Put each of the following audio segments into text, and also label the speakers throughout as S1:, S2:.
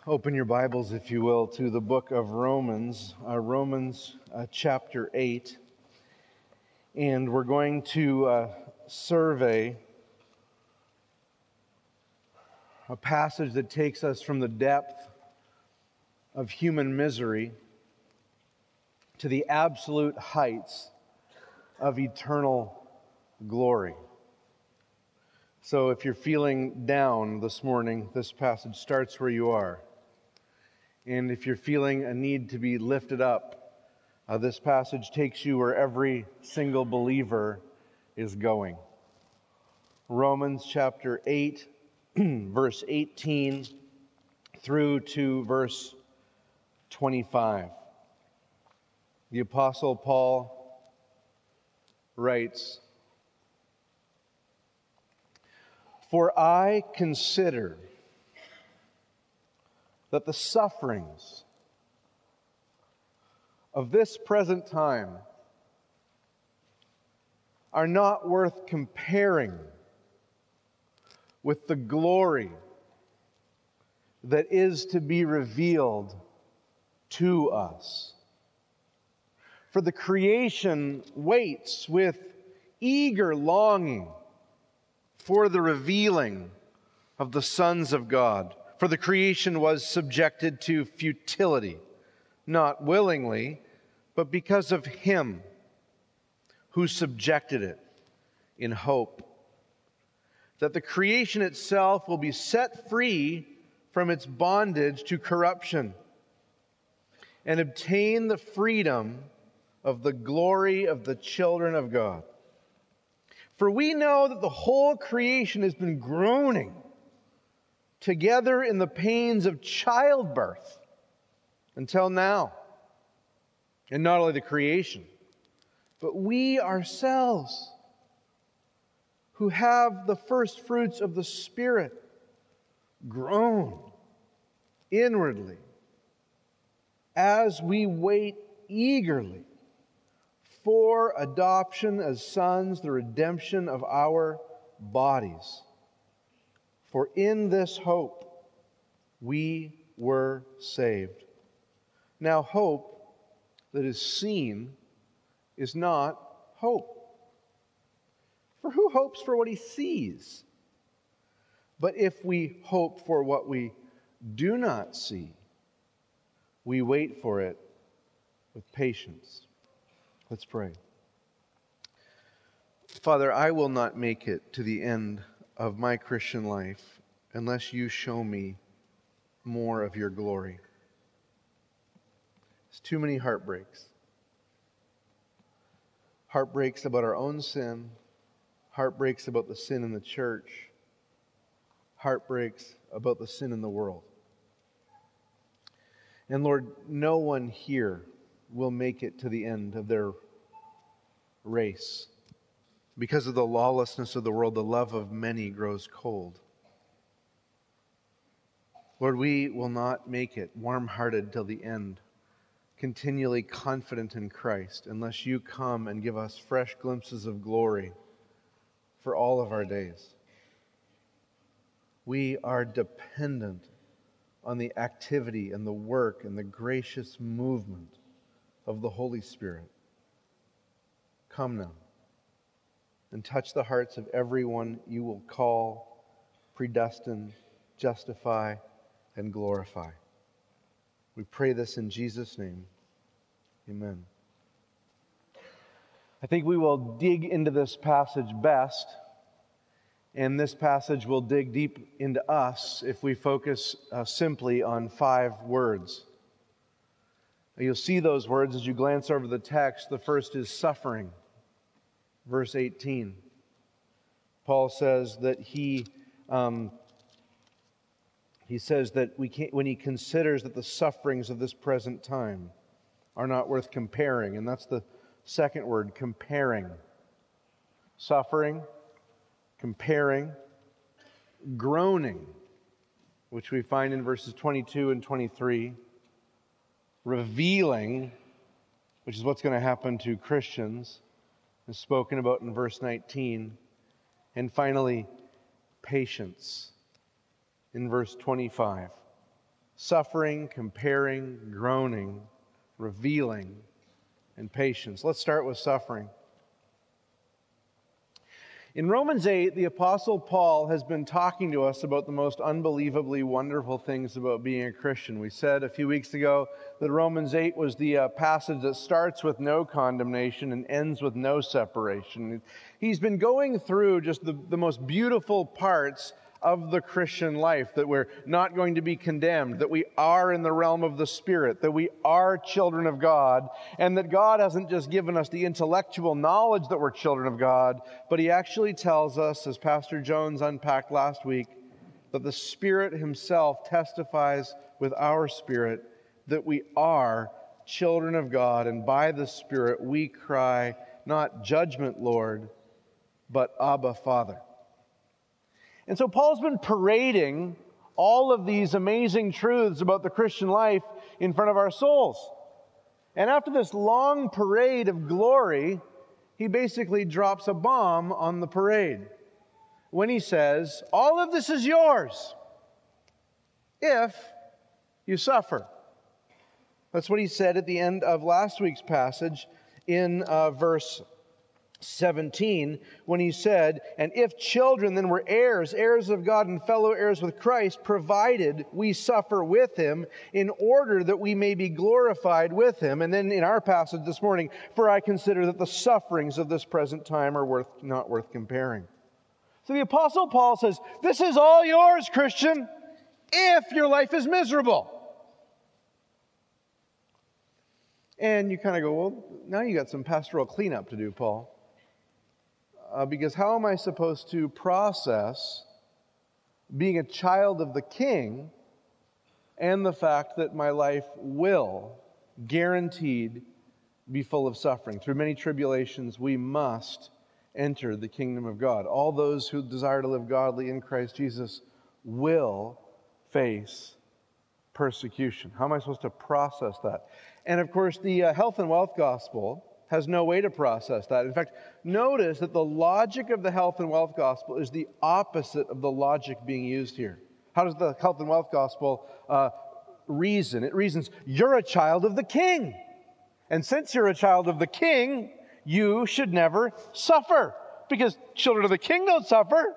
S1: Open your Bibles, if you will, to the book of Romans, chapter 8. And we're going to survey a passage that takes us from the depth of human misery to the absolute heights of eternal glory. So if you're feeling down this morning, this passage starts where you are. And if you're feeling a need to be lifted up, this passage takes you where every single believer is going. Romans chapter 8, verse 18 through to verse 25. The Apostle Paul writes, "For I consider that the sufferings of this present time are not worth comparing with the glory that is to be revealed to us. For the creation waits with eager longing for the revealing of the sons of God. For the creation was subjected to futility, not willingly, but because of Him who subjected it, in hope that the creation itself will be set free from its bondage to corruption and obtain the freedom of the glory of the children of God. For we know that the whole creation has been groaning together in the pains of childbirth until now. And not only the creation, but we ourselves, who have the first fruits of the Spirit, groan inwardly as we wait eagerly for adoption as sons, the redemption of our bodies. For in this hope we were saved. Now hope that is seen is not hope. For who hopes for what he sees? But if we hope for what we do not see, we wait for it with patience." Let's pray. Father, I will not make it to the end of my Christian life unless you show me more of your glory. There's too many heartbreaks. Heartbreaks about our own sin, heartbreaks about the sin in the church, heartbreaks about the sin in the world. And Lord, no one here will make it to the end of their race. Because of the lawlessness of the world, the love of many grows cold. Lord, we will not make it warm-hearted till the end, continually confident in Christ, unless you come and give us fresh glimpses of glory for all of our days. We are dependent on the activity and the work and the gracious movement of the Holy Spirit. Come now and touch the hearts of everyone you will call, predestine, justify, and glorify. We pray this in Jesus' name. Amen. I think we will dig into this passage best, and this passage will dig deep into us if we focus simply on 5 words. You'll see those words as you glance over the text. The first is suffering. Verse 18. Paul says that he says that when he considers that the sufferings of this present time are not worth comparing, and that's the second word, comparing. Suffering, comparing, groaning, which we find in verses 22 and 23, revealing, which is what's going to happen to Christians, is spoken about in verse 19. And finally, patience in verse 25. suffering, comparing, groaning, revealing, and patience. Let's start with suffering. In Romans 8, the Apostle Paul has been talking to us about the most unbelievably wonderful things about being a Christian. We said a few weeks ago that Romans 8 was the passage that starts with no condemnation and ends with no separation. He's been going through just the most beautiful parts of the Christian life, that we're not going to be condemned, that we are in the realm of the Spirit, that we are children of God, and that God hasn't just given us the intellectual knowledge that we're children of God, but He actually tells us, as Pastor Jones unpacked last week, that the Spirit Himself testifies with our spirit that we are children of God, and by the Spirit we cry, not judgment, Lord, but Abba, Father. And so Paul's been parading all of these amazing truths about the Christian life in front of our souls. And after this long parade of glory, he basically drops a bomb on the parade when he says, all of this is yours if you suffer. That's what he said at the end of last week's passage in verse 17, when he said, and if children, then we're heirs, heirs of God and fellow heirs with Christ, provided we suffer with Him, in order that we may be glorified with Him. And then in our passage this morning, for I consider that the sufferings of this present time are not worth comparing. So the Apostle Paul says, this is all yours, Christian, if your life is miserable. And you kind of go, well, now you got some pastoral cleanup to do, Paul. Because how am I supposed to process being a child of the King and the fact that my life will, guaranteed, be full of suffering? Through many tribulations, we must enter the kingdom of God. All those who desire to live godly in Christ Jesus will face persecution. How am I supposed to process that? And of course, the health and wealth gospel has no way to process that. In fact, notice that the logic of the health and wealth gospel is the opposite of the logic being used here. How does the health and wealth gospel reason? It reasons, you're a child of the King. And since you're a child of the King, you should never suffer, because children of the King don't suffer.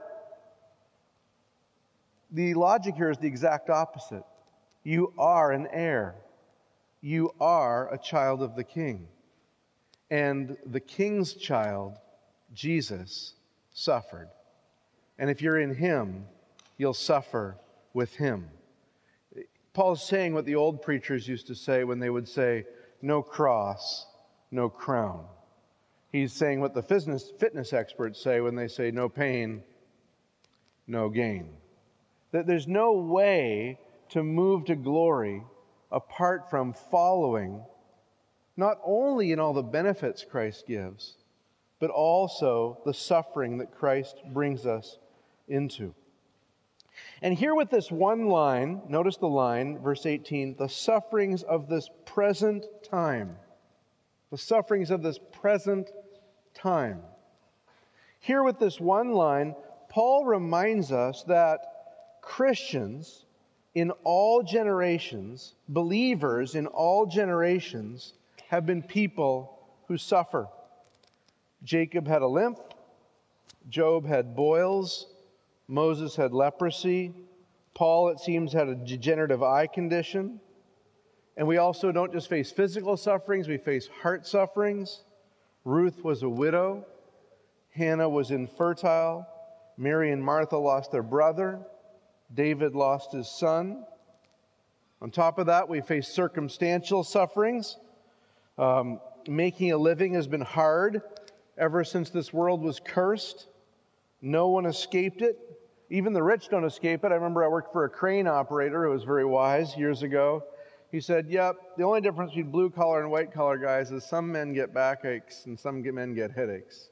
S1: The logic here is the exact opposite. You are an heir. You are a child of the King. And the King's child, Jesus, suffered. And if you're in Him, you'll suffer with Him. Paul's saying what the old preachers used to say when they would say, no cross, no crown. He's saying what the fitness experts say when they say, no pain, no gain. That there's no way to move to glory apart from following not only in all the benefits Christ gives, but also the suffering that Christ brings us into. And here with this one line, notice the line, verse 18, the sufferings of this present time. The sufferings of this present time. Here with this one line, Paul reminds us that Christians in all generations, believers in all generations, have been people who suffer. Jacob had a limp. Job had boils. Moses had leprosy. Paul, it seems, had a degenerative eye condition. And we also don't just face physical sufferings, we face heart sufferings. Ruth was a widow. Hannah was infertile. Mary and Martha lost their brother. David lost his son. On top of that, we face circumstantial sufferings. Making a living has been hard ever since this world was cursed. No one escaped it. Even the rich don't escape it. I remember I worked for a crane operator who was very wise years ago. He said, yep, the only difference between blue-collar and white-collar guys is some men get backaches and some men get headaches.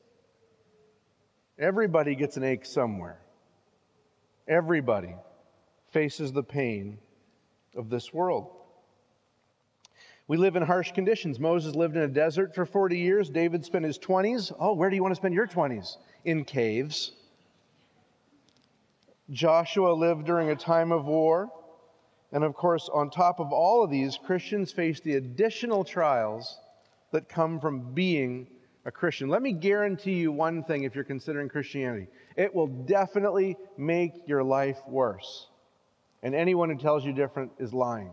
S1: Everybody gets an ache somewhere. Everybody faces the pain of this world. We live in harsh conditions. Moses lived in a desert for 40 years. David spent his 20s. Oh, where do you want to spend your 20s? In caves. Joshua lived during a time of war. And of course, on top of all of these, Christians face the additional trials that come from being a Christian. Let me guarantee you one thing if you're considering Christianity. It will definitely make your life worse. And anyone who tells you different is lying.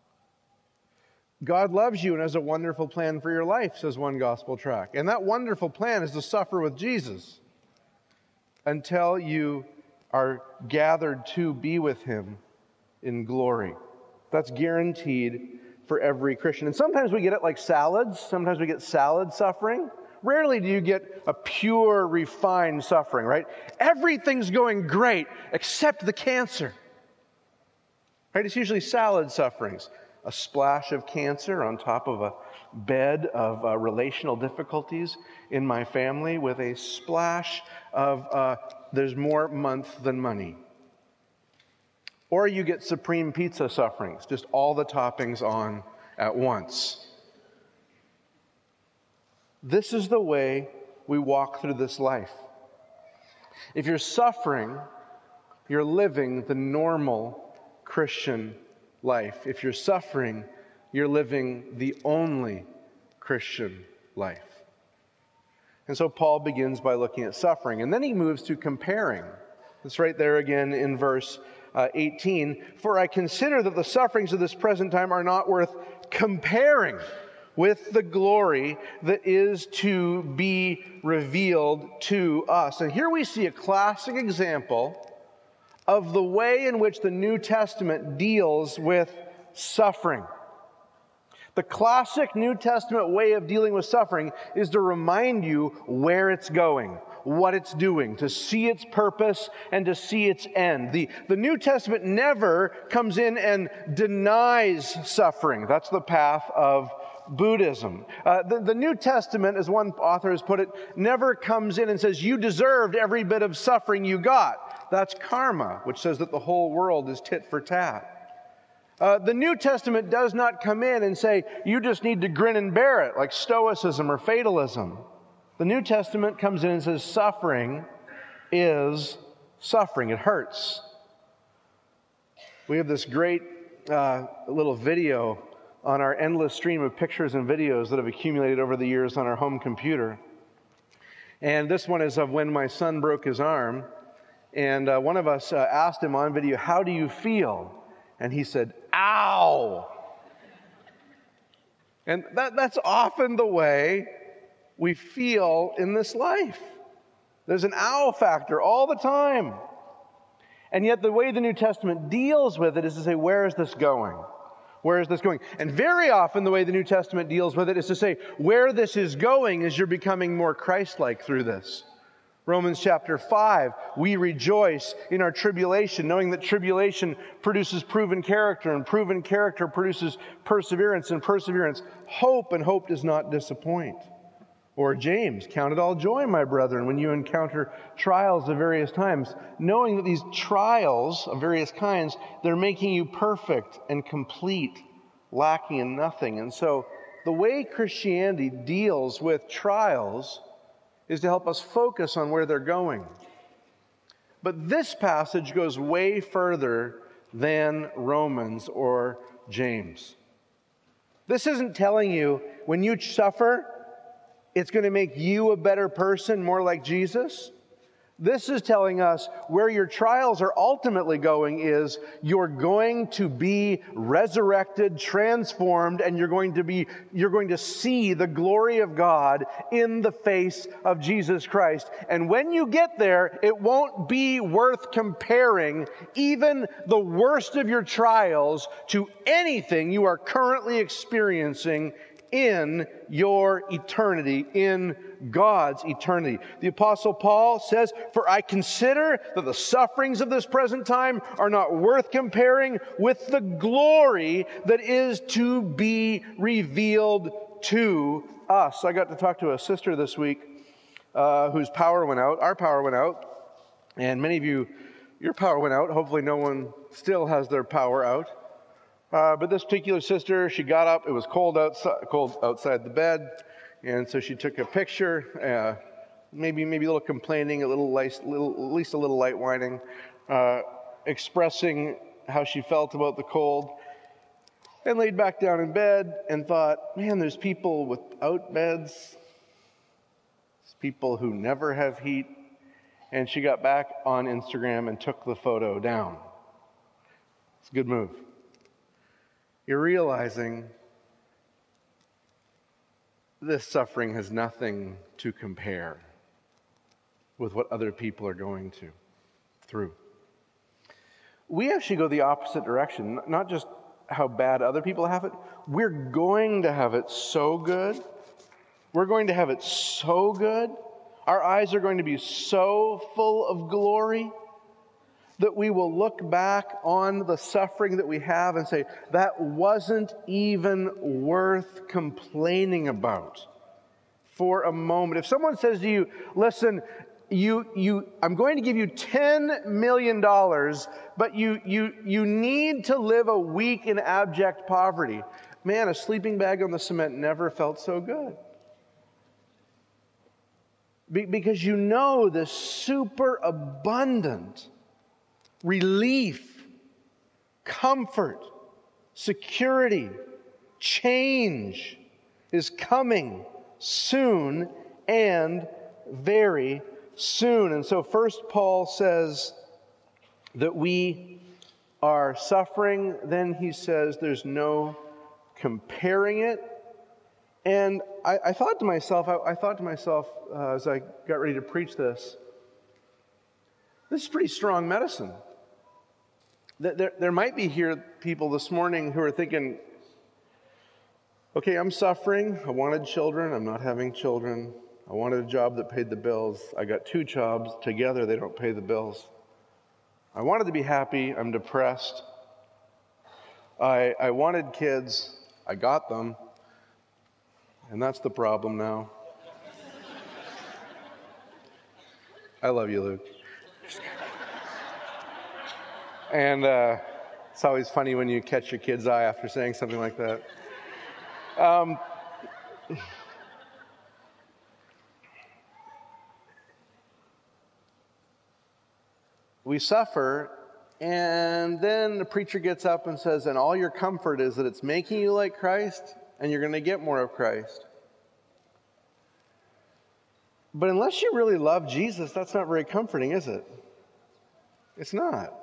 S1: God loves you and has a wonderful plan for your life, says one gospel tract. And that wonderful plan is to suffer with Jesus until you are gathered to be with Him in glory. That's guaranteed for every Christian. And sometimes we get it like salads. Sometimes we get salad suffering. Rarely do you get a pure, refined suffering, right? Everything's going great except the cancer. Right? It's usually salad sufferings. A splash of cancer on top of a bed of relational difficulties in my family with a splash of there's more month than money. Or you get supreme pizza sufferings, just all the toppings on at once. This is the way we walk through this life. If you're suffering, you're living the normal Christian life. If you're suffering, you're living the only Christian life. And so Paul begins by looking at suffering, and then he moves to comparing. It's right there again in verse 18. For I consider that the sufferings of this present time are not worth comparing with the glory that is to be revealed to us. And here we see a classic example of the way in which the New Testament deals with suffering. The classic New Testament way of dealing with suffering is to remind you where it's going, what it's doing, to see its purpose and to see its end. The New Testament never comes in and denies suffering. That's the path of Buddhism. The New Testament, as one author has put it, never comes in and says, you deserved every bit of suffering you got. That's karma, which says that the whole world is tit for tat. The New Testament does not come in and say, you just need to grin and bear it, like Stoicism or fatalism. The New Testament comes in and says, suffering is suffering. It hurts. We have this great little video on our endless stream of pictures and videos that have accumulated over the years on our home computer. And this one is of when my son broke his arm. And one of us asked him on video, how do you feel? And he said, ow! And that's often the way we feel in this life. There's an ow factor all the time. And yet the way the New Testament deals with it is to say, where is this going? Where is this going? And very often the way the New Testament deals with it is to say, where this is going is you're becoming more Christ-like through this. Romans chapter 5, we rejoice in our tribulation, knowing that tribulation produces proven character, and proven character produces perseverance, and perseverance, hope, and hope does not disappoint. Or James, count it all joy, my brethren, when you encounter trials of various times, knowing that these trials of various kinds, they're making you perfect and complete, lacking in nothing. And so the way Christianity deals with trials is to help us focus on where they're going. But this passage goes way further than Romans or James. This isn't telling you when you suffer, it's going to make you a better person, more like Jesus. This is telling us where your trials are ultimately going is you're going to be resurrected, transformed, and you're going to see the glory of God in the face of Jesus Christ. And when you get there, it won't be worth comparing even the worst of your trials to anything you are currently experiencing in your eternity, in God's eternity. The Apostle Paul says, for I consider that the sufferings of this present time are not worth comparing with the glory that is to be revealed to us. I got to talk to a sister this week whose power went out. Our power went out. And many of you, your power went out. Hopefully no one still has their power out. But this particular sister, she got up. It was cold outside the bed, and so she took a picture. Maybe a little complaining, at least a little light whining, expressing how she felt about the cold, and laid back down in bed and thought, man, there's people without beds. There's people who never have heat. And she got back on Instagram and took the photo down. It's a good move. You're realizing this suffering has nothing to compare with what other people are going through. We actually go the opposite direction, not just how bad other people have it. We're going to have it so good. We're going to have it so good. Our eyes are going to be so full of glory that we will look back on the suffering that we have and say, that wasn't even worth complaining about for a moment. If someone says to you, listen, I'm going to give you $10 million, but you need to live a week in abject poverty. Man, a sleeping bag on the cement never felt so good. Because you know the super abundant relief, comfort, security, change is coming soon and very soon. And so first Paul says that we are suffering. Then he says there's no comparing it. And I thought to myself, as I got ready to preach this is pretty strong medicine. There might be here people this morning who are thinking, okay, I'm suffering. I wanted children. I'm not having children. I wanted a job that paid the bills. I got 2 jobs. Together, they don't pay the bills. I wanted to be happy. I'm depressed. I wanted kids. I got them. And that's the problem now. I love you, Luke. And it's always funny when you catch your kid's eye after saying something like that. We suffer, and then the preacher gets up and says, and all your comfort is that it's making you like Christ, and you're going to get more of Christ. But unless you really love Jesus, that's not very comforting, is it? It's not.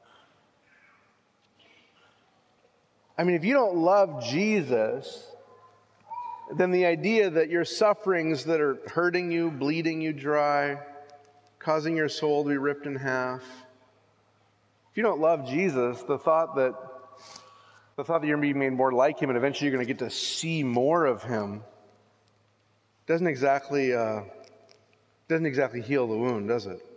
S1: I mean, if you don't love Jesus, then the idea that your sufferings that are hurting you, bleeding you dry, causing your soul to be ripped in half, if you don't love Jesus, the thought that you're going to be made more like Him and eventually you're going to get to see more of Him doesn't exactly heal the wound, does it?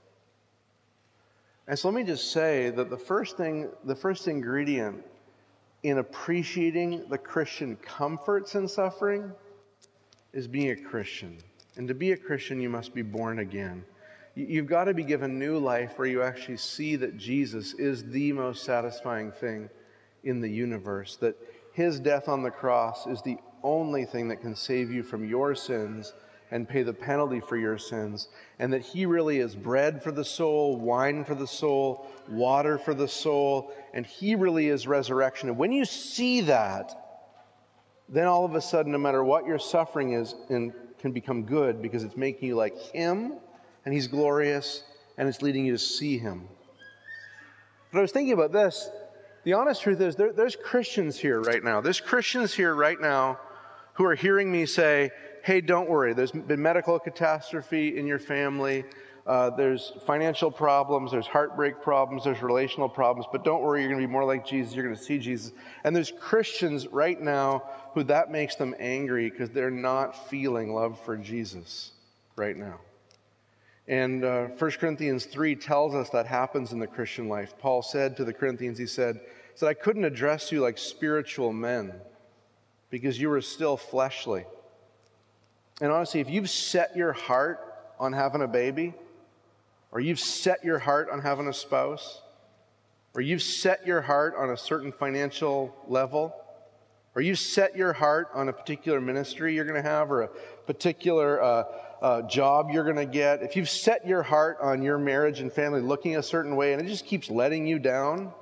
S1: And so let me just say that the first ingredient in appreciating the Christian comforts in suffering is being a Christian. And to be a Christian, you must be born again. You've got to be given new life where you actually see that Jesus is the most satisfying thing in the universe, that His death on the cross is the only thing that can save you from your sins and pay the penalty for your sins, and that He really is bread for the soul, wine for the soul, water for the soul, and He really is resurrection. And when you see that, then all of a sudden, no matter what your suffering is, can become good because it's making you like Him, and He's glorious, and it's leading you to see Him. But I was thinking about this. The honest truth is there's Christians here right now. There's Christians here right now who are hearing me say, hey, don't worry. There's been medical catastrophe in your family. There's financial problems. There's heartbreak problems. There's relational problems. But don't worry, you're going to be more like Jesus. You're going to see Jesus. And there's Christians right now who that makes them angry because they're not feeling love for Jesus right now. And 1 Corinthians 3 tells us that happens in the Christian life. Paul said to the Corinthians, he said, I couldn't address you like spiritual men because you were still fleshly. And honestly, if you've set your heart on having a baby, or you've set your heart on having a spouse, or you've set your heart on a certain financial level, or you've set your heart on a particular ministry you're going to have, or a particular job you're going to get, if you've set your heart on your marriage and family looking a certain way and it just keeps letting you down,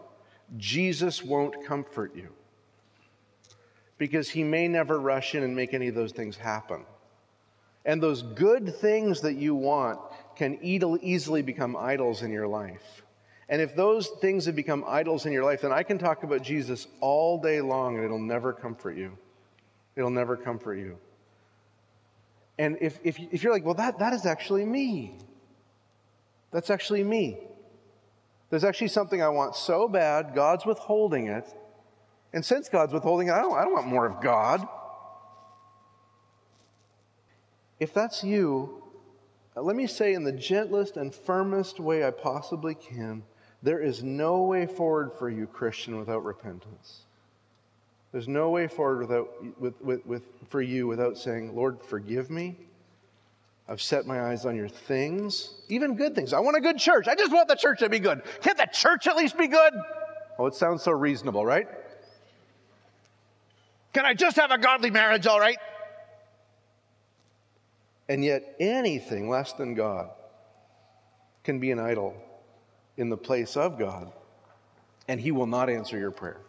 S1: Jesus won't comfort you. Because he may never rush in and make any of those things happen. And those good things that you want can easily become idols in your life. And if those things have become idols in your life, then I can talk about Jesus all day long and it'll never comfort you. It'll never comfort you. And if you're like, well, that is actually me. That's actually me. There's actually something I want so bad, God's withholding it. And since God's withholding it, I don't want more of God. If that's you, let me say in the gentlest and firmest way I possibly can, there is no way forward for you, Christian, without repentance. There's no way forward for you without saying, Lord, forgive me. I've set my eyes on your things, even good things. I want a good church. I just want the church to be good. Can't the church at least be good? Oh, it sounds so reasonable, right? Can I just have a godly marriage, all right? And yet anything less than God can be an idol in the place of God, and he will not answer your prayer.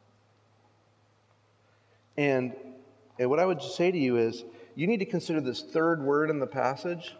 S1: And what I would say to you is, you need to consider this third word in the passage,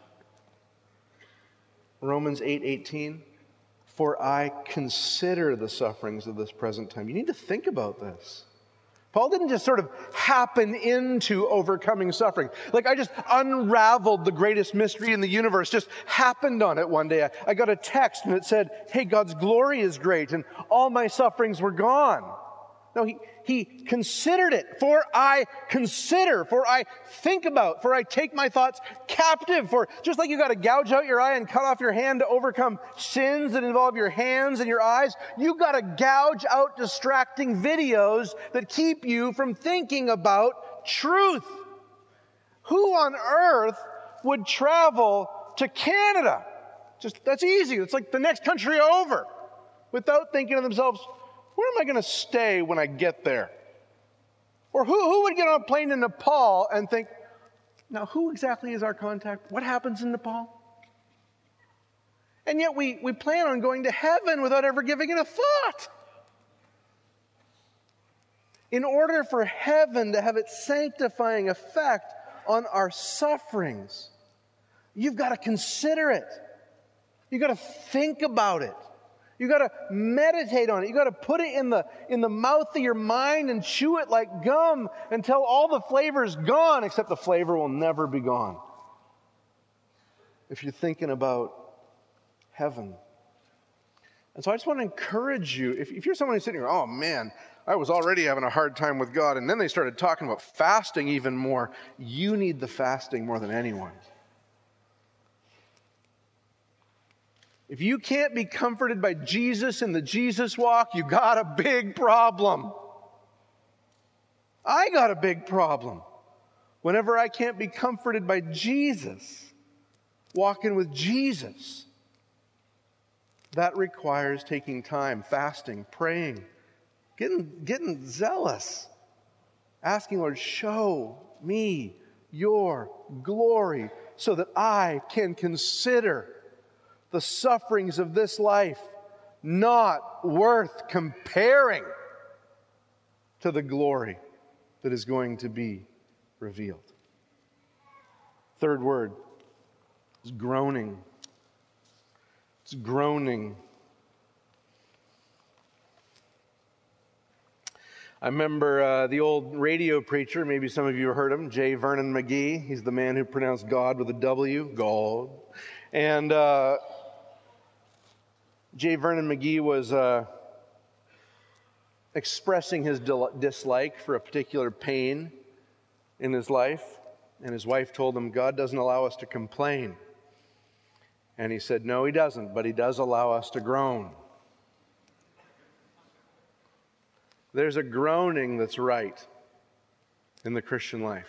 S1: Romans 8:18. For I consider the sufferings of this present time. You need to think about this. Paul didn't just sort of happen into overcoming suffering. Like I just unraveled the greatest mystery in the universe, just happened on it one day. I got a text and it said, hey, God's glory is great, and all my sufferings were gone. No, he considered it. For I consider, for I think about, for I take my thoughts captive. For just like you got to gouge out your eye and cut off your hand to overcome sins that involve your hands and your eyes, you got to gouge out distracting videos that keep you from thinking about truth. Who on earth would travel to Canada? That's easy. It's like the next country over, without thinking to themselves, where am I going to stay when I get there? Or who would get on a plane to Nepal and think, now who exactly is our contact? What happens in Nepal? And yet we plan on going to heaven without ever giving it a thought. In order for heaven to have its sanctifying effect on our sufferings, you've got to consider it. You've got to think about it. You got to meditate on it. You got to put it in the mouth of your mind and chew it like gum until all the flavor is gone, except the flavor will never be gone. If you're thinking about heaven. And so I just want to encourage you, if you're someone who's sitting here, oh man, I was already having a hard time with God, and then they started talking about fasting even more. You need the fasting more than anyone. If you can't be comforted by Jesus in the Jesus walk, you got a big problem. I got a big problem. Whenever I can't be comforted by Jesus, walking with Jesus, that requires taking time, fasting, praying, getting zealous, asking, Lord, show me your glory so that I can consider the sufferings of this life not worth comparing to the glory that is going to be revealed. Third word is groaning. It's groaning. I remember the old radio preacher, maybe some of you have heard him, J. Vernon McGee. He's the man who pronounced God with a W, God. And J. Vernon McGee was expressing his dislike for a particular pain in his life. And his wife told him, God doesn't allow us to complain. And he said, no, he doesn't, but he does allow us to groan. There's a groaning that's right in the Christian life.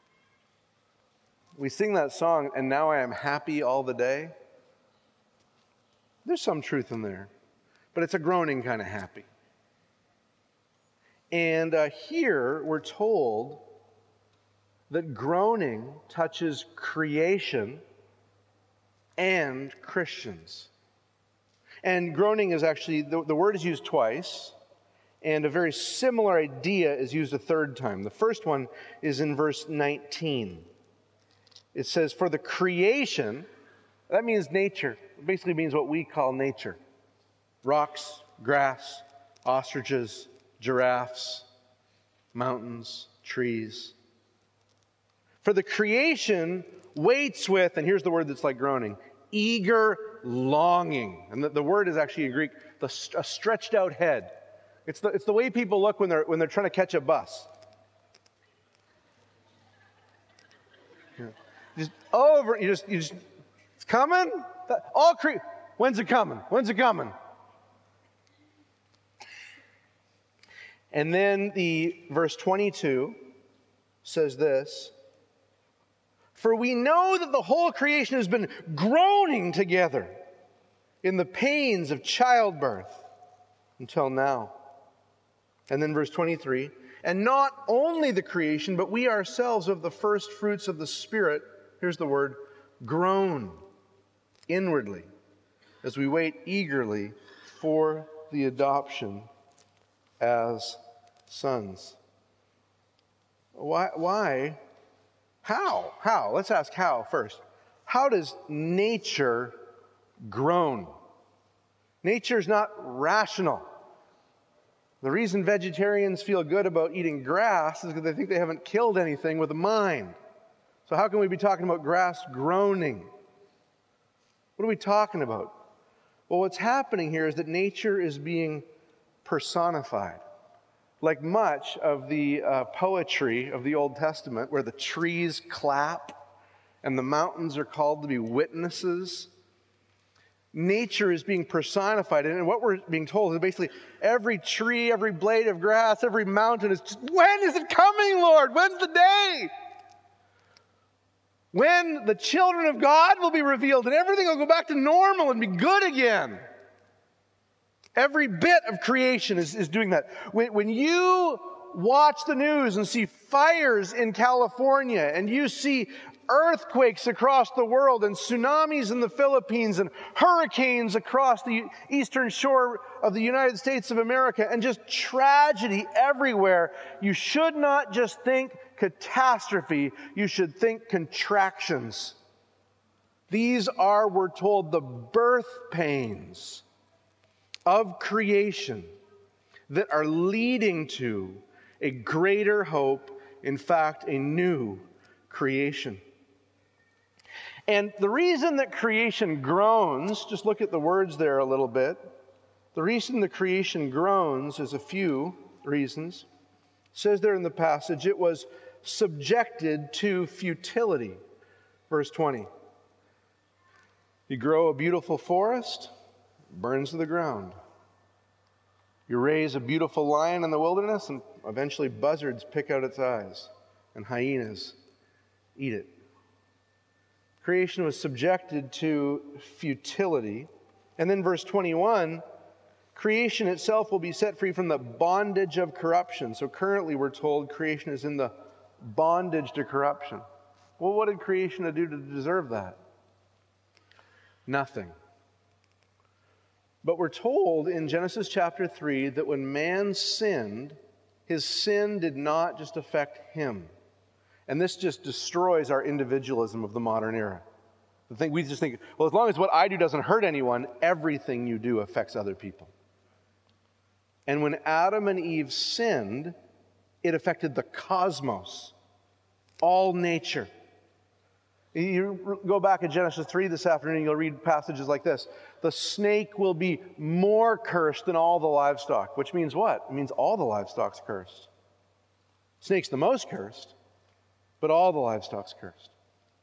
S1: We sing that song, and now I am happy all the day. There's some truth in there, but it's a groaning kind of happy. And here we're told that groaning touches creation and Christians. And groaning is actually, the word is used twice. And a very similar idea is used a third time. The first one is in verse 19. It says, for the creation, that means nature. It basically means what we call nature. Rocks, grass, ostriches, giraffes, mountains, trees. For the creation waits with, and here's the word that's like groaning, eager longing. And the word is actually in Greek, a stretched out head. It's the way people look when they're trying to catch a bus. Just over, it's coming. When's it coming? When's it coming? And then the verse 22 says this: for we know that the whole creation has been groaning together in the pains of childbirth until now. And then verse 23, and not only the creation, but we ourselves of the first fruits of the Spirit, here's the word, groan inwardly as we wait eagerly for the adoption as sons. Why? How? How? Let's ask how first. How does nature groan? Nature is not rational. The reason vegetarians feel good about eating grass is because they think they haven't killed anything with a mind. So how can we be talking about grass groaning? What are we talking about? Well, what's happening here is that nature is being personified. Like much of the poetry of the Old Testament, where the trees clap and the mountains are called to be witnesses, nature is being personified. And what we're being told is basically every tree, every blade of grass, every mountain is just, when is it coming, Lord? When's the day? When the children of God will be revealed and everything will go back to normal and be good again. Every bit of creation is doing that. When you watch the news and see fires in California, and you see earthquakes across the world, and tsunamis in the Philippines, and hurricanes across the eastern shore of the United States of America, and just tragedy everywhere, you should not just think catastrophe, you should think contractions. These are, we're told, the birth pains of creation that are leading to a greater hope, in fact, a new creation. And the reason that creation groans, just look at the words there a little bit. The reason the creation groans is a few reasons. It says there in the passage, it was subjected to futility. Verse 20. You grow a beautiful forest, burns to the ground. You raise a beautiful lion in the wilderness, and eventually buzzards pick out its eyes, and hyenas eat it. Creation was subjected to futility. And then verse 21, creation itself will be set free from the bondage of corruption. So currently we're told creation is in the bondage to corruption. Well, what did creation do to deserve that? Nothing. But we're told in Genesis chapter 3 that when man sinned, his sin did not just affect him. And this just destroys our individualism of the modern era. We just think, well, as long as what I do doesn't hurt anyone, everything you do affects other people. And when Adam and Eve sinned, it affected the cosmos, all nature. You go back in Genesis 3 this afternoon, you'll read passages like this. The snake will be more cursed than all the livestock, which means what? It means all the livestock's cursed. Snake's the most cursed, but all the livestock's cursed.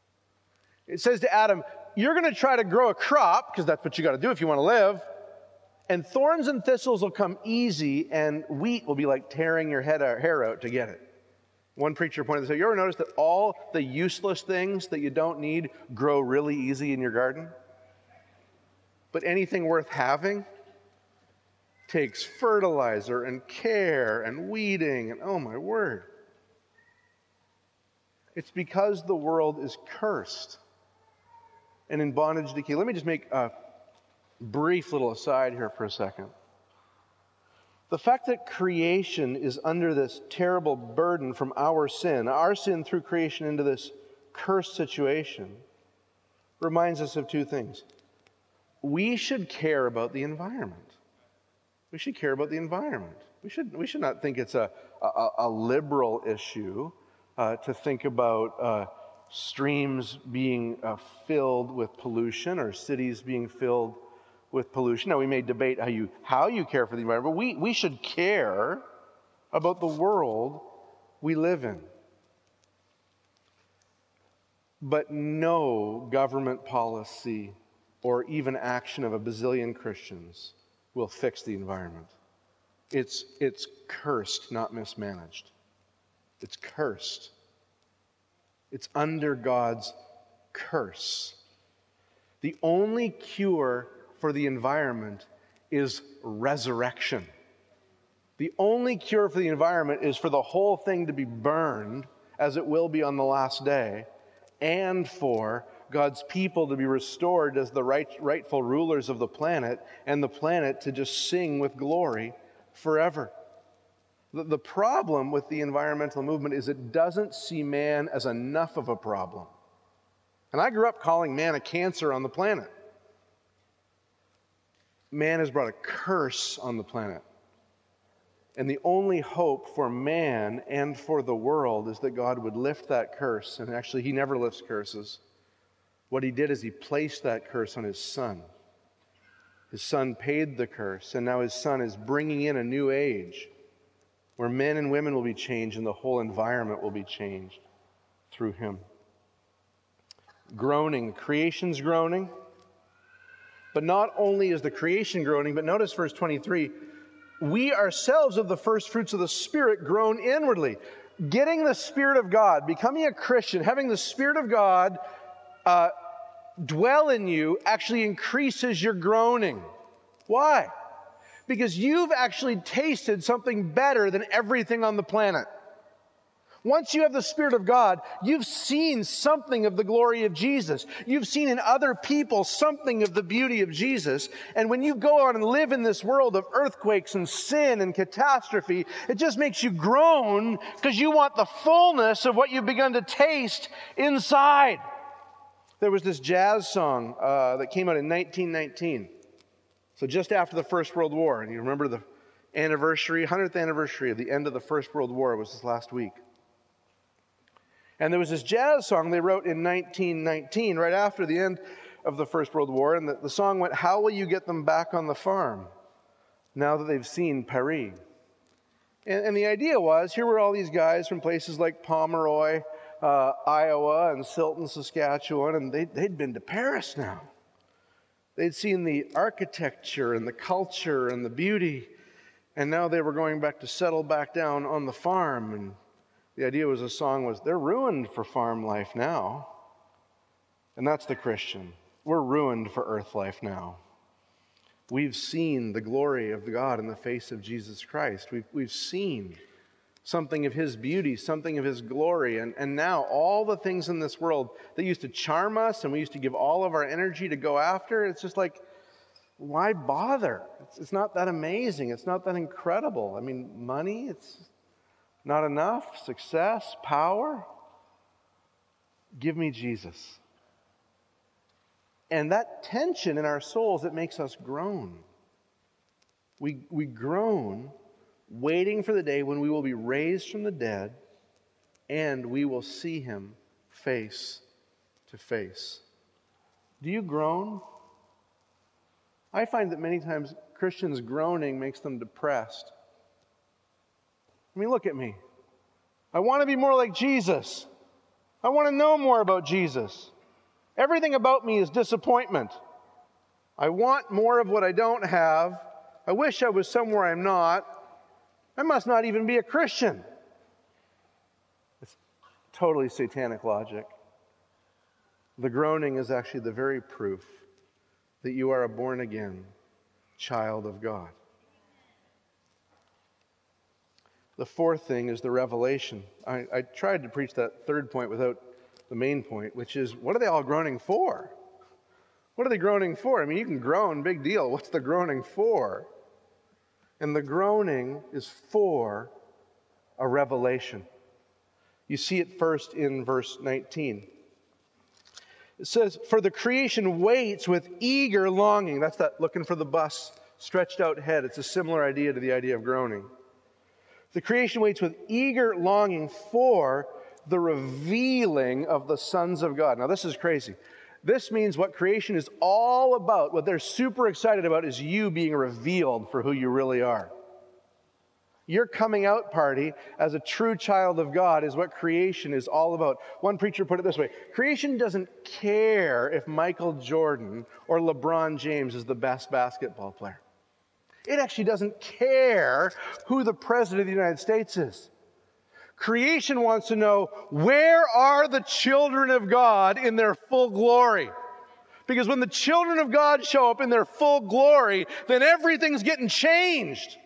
S1: It says to Adam, you're going to try to grow a crop, because that's what you got to do if you want to live, and thorns and thistles will come easy, and wheat will be like tearing your hair out to get it. One preacher pointed this out. You ever notice that all the useless things that you don't need grow really easy in your garden? But anything worth having takes fertilizer and care and weeding, and oh my word. It's because the world is cursed and in bondage to decay. Let me just make a brief little aside here for a second. The fact that creation is under this terrible burden from our sin through creation into this cursed situation, reminds us of two things. We should care about the environment. We should care about the environment. We should not think it's a liberal issue to think about streams being filled with pollution or cities being filled with pollution. Now, we may debate how you care for the environment, but we should care about the world we live in. But no government policy or even action of a bazillion Christians will fix the environment. It's cursed, not mismanaged. It's cursed. It's under God's curse. The only cure for the environment is resurrection. The only cure for the environment is for the whole thing to be burned, as it will be on the last day, and for God's people to be restored as the rightful rulers of the planet, and the planet to just sing with glory forever. The problem with the environmental movement is it doesn't see man as enough of a problem. And I grew up calling man a cancer on the planet. Man has brought a curse on the planet. And the only hope for man and for the world is that God would lift that curse. And actually, he never lifts curses. What he did is he placed that curse on his Son. His Son paid the curse, and now his Son is bringing in a new age where men and women will be changed and the whole environment will be changed through him. Groaning. Creation's groaning. But not only is the creation groaning, but notice verse 23, we ourselves of the first fruits of the Spirit groan inwardly. Getting the Spirit of God, becoming a Christian, having the Spirit of God dwell in you actually increases your groaning. Why? Because you've actually tasted something better than everything on the planet. Once you have the Spirit of God, you've seen something of the glory of Jesus. You've seen in other people something of the beauty of Jesus. And when you go out and live in this world of earthquakes and sin and catastrophe, it just makes you groan because you want the fullness of what you've begun to taste inside. There was this jazz song that came out in 1919. So just after the First World War. And you remember the 100th anniversary of the end of the First World War was this last week. And there was this jazz song they wrote in 1919, right after the end of the First World War. And the song went, "How will you get them back on the farm now that they've seen Paris?" And the idea was, here were all these guys from places like Pomeroy, Iowa, and Silton, Saskatchewan, and they'd been to Paris now. They'd seen the architecture and the culture and the beauty, and now they were going back to settle back down on the farm. And the idea was, the song was, they're ruined for farm life now. And that's the Christian. We're ruined for earth life now. We've seen the glory of God in the face of Jesus Christ. We've seen something of his beauty, something of his glory. And now all the things in this world that used to charm us and we used to give all of our energy to go after, it's just like, why bother? It's not that amazing. It's not that incredible. I mean, money, it's not enough. Success, power. Give me Jesus. And that tension in our souls, it makes us groan. We groan waiting for the day when we will be raised from the dead and we will see him face to face. Do you groan? I find that many times Christians groaning makes them depressed. I mean, look at me. I want to be more like Jesus. I want to know more about Jesus. Everything about me is disappointment. I want more of what I don't have. I wish I was somewhere I'm not. I must not even be a Christian. It's totally satanic logic. The groaning is actually the very proof that you are a born-again child of God. The fourth thing is the revelation. I tried to preach that third point without the main point, which is, what are they all groaning for? What are they groaning for? I mean, you can groan, big deal. What's the groaning for? And the groaning is for a revelation. You see it first in verse 19. It says, "For the creation waits with eager longing." That's that looking for the bus, stretched out head. It's a similar idea to the idea of groaning. The creation waits with eager longing for the revealing of the sons of God. Now, this is crazy. This means what creation is all about, what they're super excited about, is you being revealed for who you really are. Your coming out party as a true child of God is what creation is all about. One preacher put it this way: creation doesn't care if Michael Jordan or LeBron James is the best basketball player. It actually doesn't care who the president of the United States is. Creation wants to know, where are the children of God in their full glory? Because when the children of God show up in their full glory, then everything's getting changed.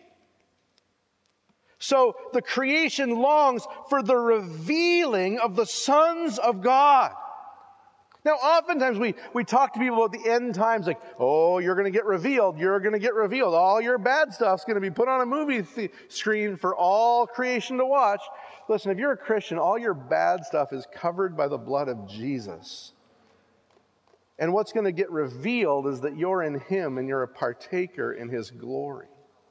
S1: So the creation longs for the revealing of the sons of God. Now, oftentimes we talk to people about the end times like, oh, you're going to get revealed. You're going to get revealed. All your bad stuff's going to be put on a movie screen for all creation to watch. Listen, if you're a Christian, all your bad stuff is covered by the blood of Jesus. And what's going to get revealed is that you're in Him and you're a partaker in His glory.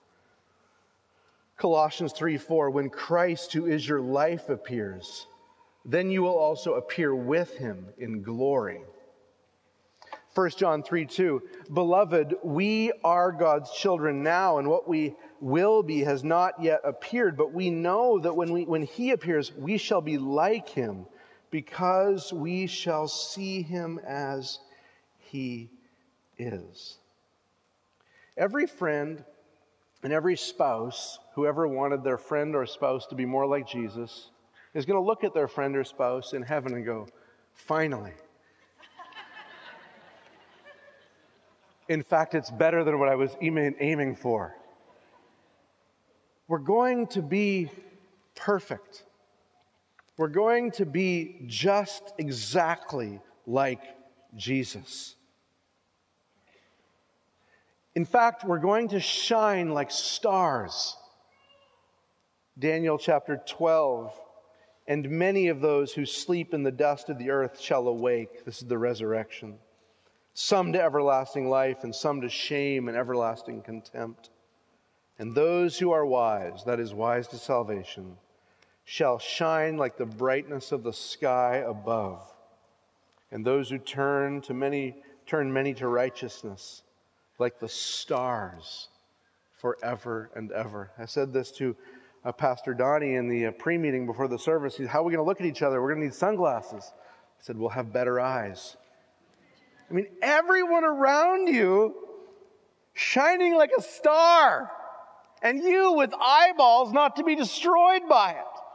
S1: Colossians 3:4, "When Christ, who is your life, appears, then you will also appear with Him in glory." 1 John 3:2, "Beloved, we are God's children now, and what we will be has not yet appeared, but we know that when He appears, we shall be like Him, because we shall see Him as He is." Every friend and every spouse who ever wanted their friend or spouse to be more like Jesus is going to look at their friend or spouse in heaven and go, "Finally." In fact, it's better than what I was aiming for. We're going to be perfect. We're going to be just exactly like Jesus. In fact, we're going to shine like stars. Daniel chapter 12, "And many of those who sleep in the dust of the earth shall awake." This is the resurrection. "Some to everlasting life, and some to shame and everlasting contempt. And those who are wise," that is, wise to salvation, "shall shine like the brightness of the sky above. And those who turn many to righteousness, like the stars forever and ever." I said this to Pastor Donnie in the pre-meeting before the service. He said, "How are we going to look at each other? We're going to need sunglasses." I said, "We'll have better eyes." I mean, everyone around you shining like a star, and you with eyeballs not to be destroyed by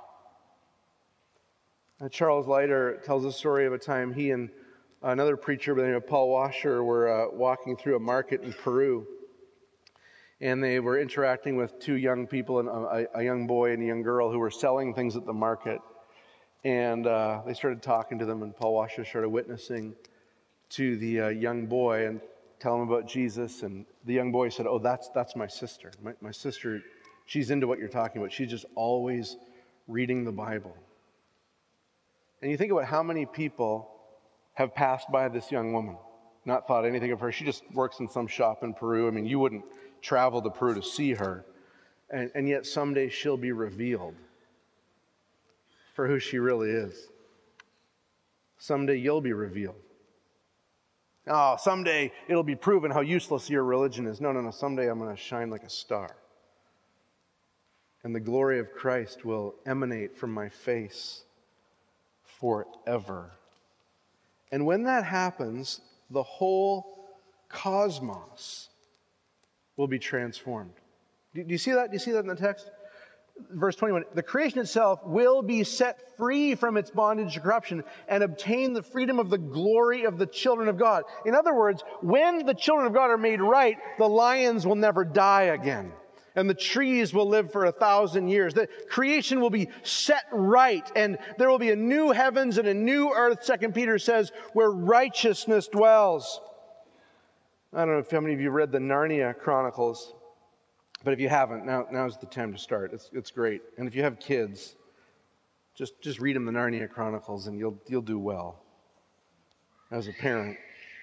S1: it. Charles Leiter tells a story of a time he and another preacher by the name of Paul Washer were walking through a market in Peru. And they were interacting with two young people, a young boy and a young girl who were selling things at the market. And they started talking to them, and Paul Washer started witnessing to the young boy and telling him about Jesus. And the young boy said, "Oh, that's my sister. My sister, she's into what you're talking about. She's just always reading the Bible." And you think about how many people have passed by this young woman, not thought anything of her. She just works in some shop in Peru. I mean, you wouldn't travel to Peru to see her. And yet someday she'll be revealed for who she really is. Someday you'll be revealed. Oh, someday it'll be proven how useless your religion is. No. Someday I'm going to shine like a star. And the glory of Christ will emanate from my face forever. And when that happens, the whole cosmos will be transformed. Do you see that? Do you see that in the text? Verse 21, "The creation itself will be set free from its bondage to corruption and obtain the freedom of the glory of the children of God." In other words, when the children of God are made right, the lions will never die again. And the trees will live for 1,000 years. The creation will be set right. And there will be a new heavens and a new earth, 2 Peter says, where righteousness dwells. I don't know how many of you read the Narnia Chronicles. But if you haven't, now's the time to start. It's great. And if you have kids, just read them the Narnia Chronicles, and you'll do well as a parent.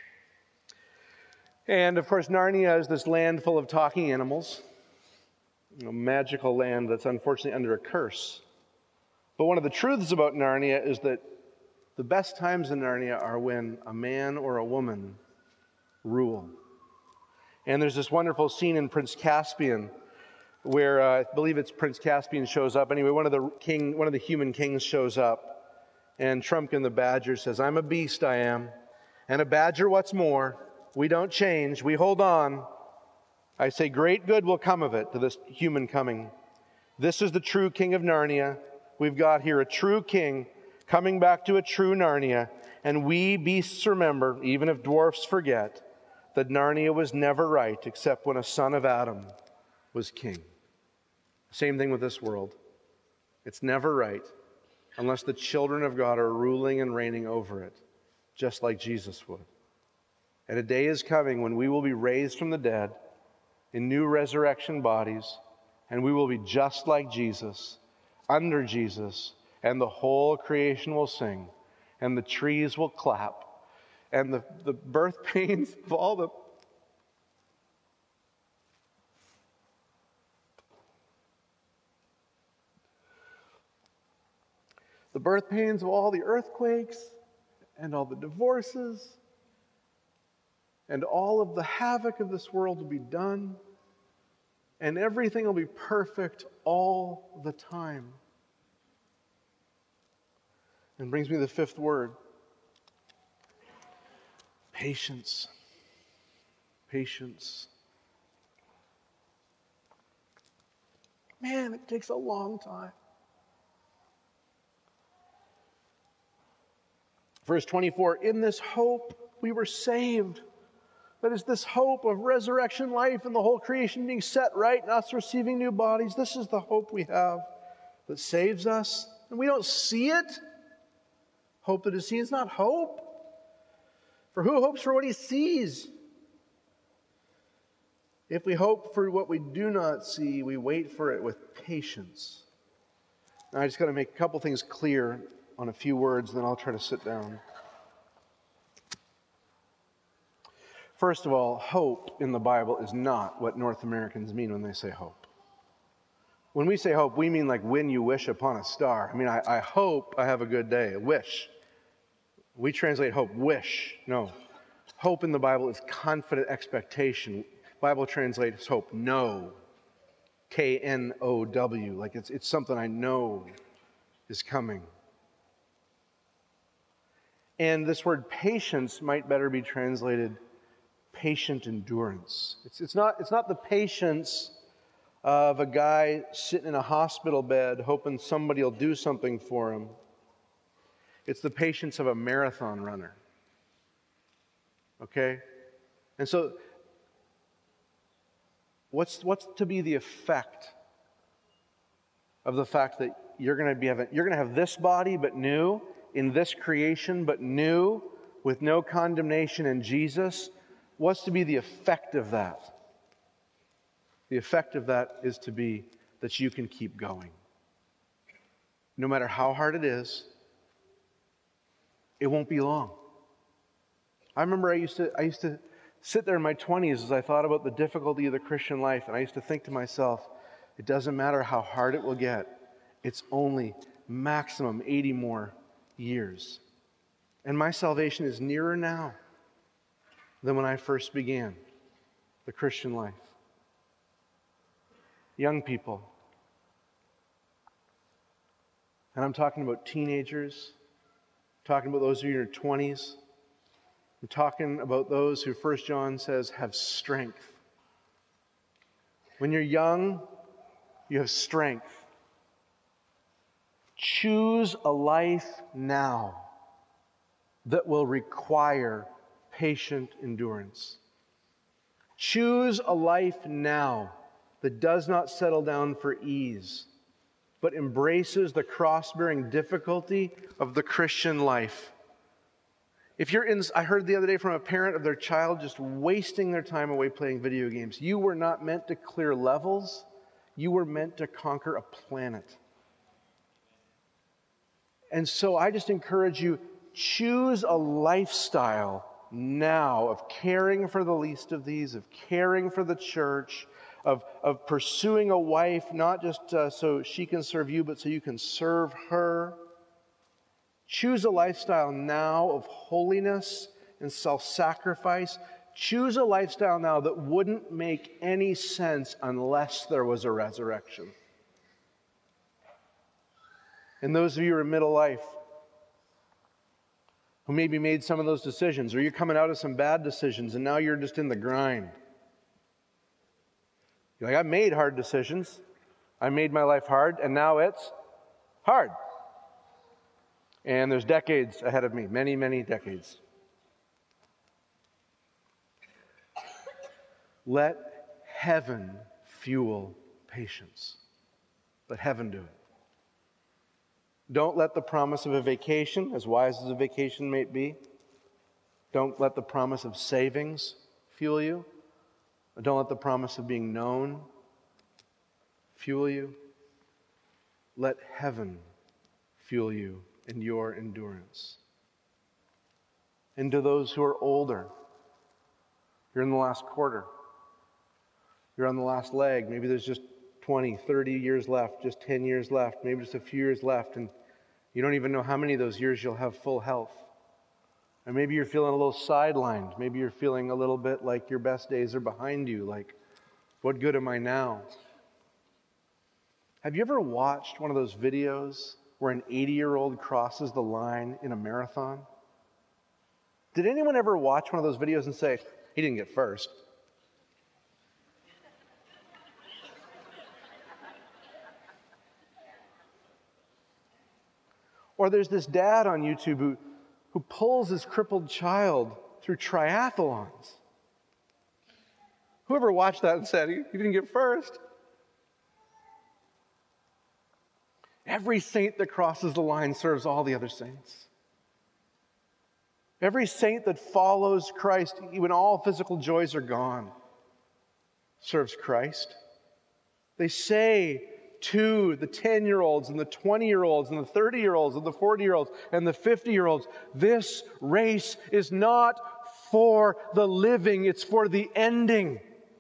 S1: And of course, Narnia is this land full of talking animals, a magical land that's unfortunately under a curse. But one of the truths about Narnia is that the best times in Narnia are when a man or a woman rule. And there's this wonderful scene in Prince Caspian where I believe it's Prince Caspian shows up. Anyway, one of the human kings shows up, and Trumpkin the badger says, "I'm a beast, I am, and a badger what's more. We don't change, we hold on. I say great good will come of it," to this human coming. This is the true king of Narnia. We've got here a true king coming back to a true Narnia. And we beasts remember, even if dwarfs forget, that Narnia was never right except when a son of Adam was king. Same thing with this world. It's never right unless the children of God are ruling and reigning over it, just like Jesus would. And a day is coming when we will be raised from the dead in new resurrection bodies, and we will be just like Jesus, under Jesus, and the whole creation will sing, and the trees will clap, and the birth pains of all the birth pains of all the earthquakes, and all the divorces, and all of the havoc of this world will be done, and everything will be perfect all the time. And brings me to the fifth word. Patience. Patience. Man, it takes a long time. Verse 24, in this hope we were saved. That is this hope of resurrection life and the whole creation being set right and us receiving new bodies. This is the hope we have that saves us. And we don't see it. Hope that is seen is not hope. For who hopes for what he sees? If we hope for what we do not see, we wait for it with patience. Now, I just got to make a couple things clear on a few words, then I'll try to sit down. First of all, hope in the Bible is not what North Americans mean when they say hope. When we say hope, we mean like when you wish upon a star. I mean, I hope I have a good day, a wish. We translate hope, wish. No. Hope in the Bible is confident expectation. Bible translates hope, know. K-N-O-W. Like it's something I know is coming. And this word patience might better be translated patient endurance. It's not the patience of a guy sitting in a hospital bed hoping somebody will do something for him. It's the patience of a marathon runner. Okay? And so, what's to be the effect of the fact that you're going to have this body but new, in this creation but new, with no condemnation in Jesus? What's to be the effect of that? The effect of that is to be that you can keep going. No matter how hard it is, it won't be long. I remember I used to sit there in my 20s as I thought about the difficulty of the Christian life, and I used to think to myself, it doesn't matter how hard it will get. It's only maximum 80 more years. And my salvation is nearer now than when I first began the Christian life. Young people, and I'm talking about teenagers, talking about those of you in your 20s, I'm talking about those who 1 John says have strength. When you're young, you have strength. Choose a life now that will require patient endurance. Choose a life now that does not settle down for ease, but embraces the cross-bearing difficulty of the Christian life. I heard the other day from a parent of their child just wasting their time away playing video games. You were not meant to clear levels. You were meant to conquer a planet. And so I just encourage you, choose a lifestyle now of caring for the least of these, of caring for the church, of pursuing a wife, not just so she can serve you, but so you can serve her. Choose a lifestyle now of holiness and self-sacrifice. Choose a lifestyle now that wouldn't make any sense unless there was a resurrection. And those of you who are in middle life, who maybe made some of those decisions, or you're coming out of some bad decisions and now you're just in the grind. You're like, I made hard decisions. I made my life hard, and now it's hard. And there's decades ahead of me, many, many decades. Let heaven fuel patience. Let heaven do it. Don't let the promise of a vacation, as wise as a vacation may be, don't let the promise of savings fuel you. Don't let the promise of being known fuel you. Let heaven fuel you in your endurance. And to those who are older, you're in the last quarter, you're on the last leg, maybe there's just 20, 30 years left, just 10 years left, maybe just a few years left, and you don't even know how many of those years you'll have full health. Or maybe you're feeling a little sidelined. Maybe you're feeling a little bit like your best days are behind you, like, what good am I now? Have you ever watched one of those videos where an 80-year-old crosses the line in a marathon? Did anyone ever watch one of those videos and say, he didn't get first? Or there's this dad on YouTube who pulls his crippled child through triathlons. Whoever watched that and said, he didn't get first? Every saint that crosses the line serves all the other saints. Every saint that follows Christ, when all physical joys are gone, serves Christ. They say to the 10-year-olds and the 20-year-olds and the 30-year-olds and the 40-year-olds and the 50-year-olds, this race is not for the living, it's for the ending.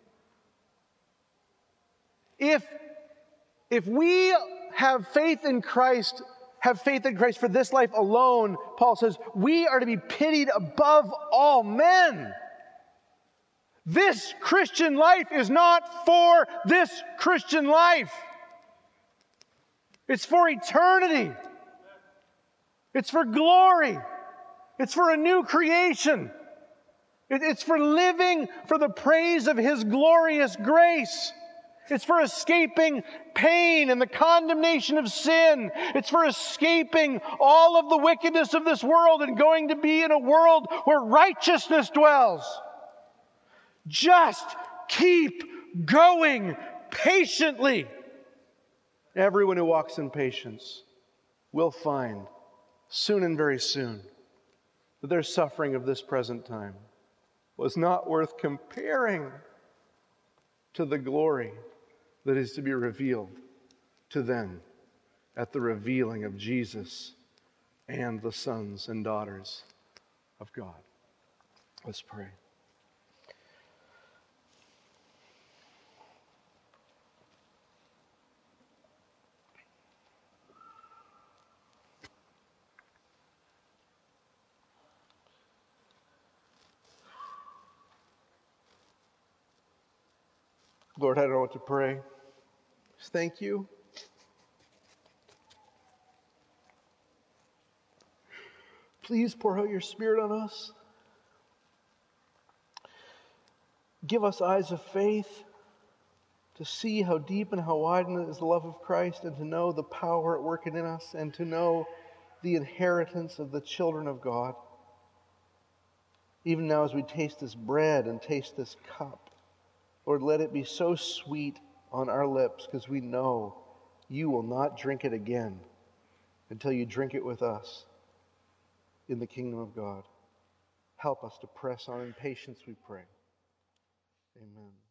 S1: If we have faith in Christ for this life alone, Paul says, we are to be pitied above all men. This Christian life is not for this Christian life. It's for eternity. It's for glory. It's for a new creation. It's for living for the praise of His glorious grace. It's for escaping pain and the condemnation of sin. It's for escaping all of the wickedness of this world and going to be in a world where righteousness dwells. Just keep going patiently. Everyone who walks in patience will find soon and very soon that their suffering of this present time was not worth comparing to the glory that is to be revealed to them at the revealing of Jesus and the sons and daughters of God. Let's pray. Lord, I don't know what to pray. Just thank you. Please pour out your Spirit on us. Give us eyes of faith to see how deep and how wide is the love of Christ, and to know the power at work in us, and to know the inheritance of the children of God. Even now as we taste this bread and taste this cup, Lord, let it be so sweet on our lips, because we know you will not drink it again until you drink it with us in the kingdom of God. Help us to press on in patience, we pray. Amen.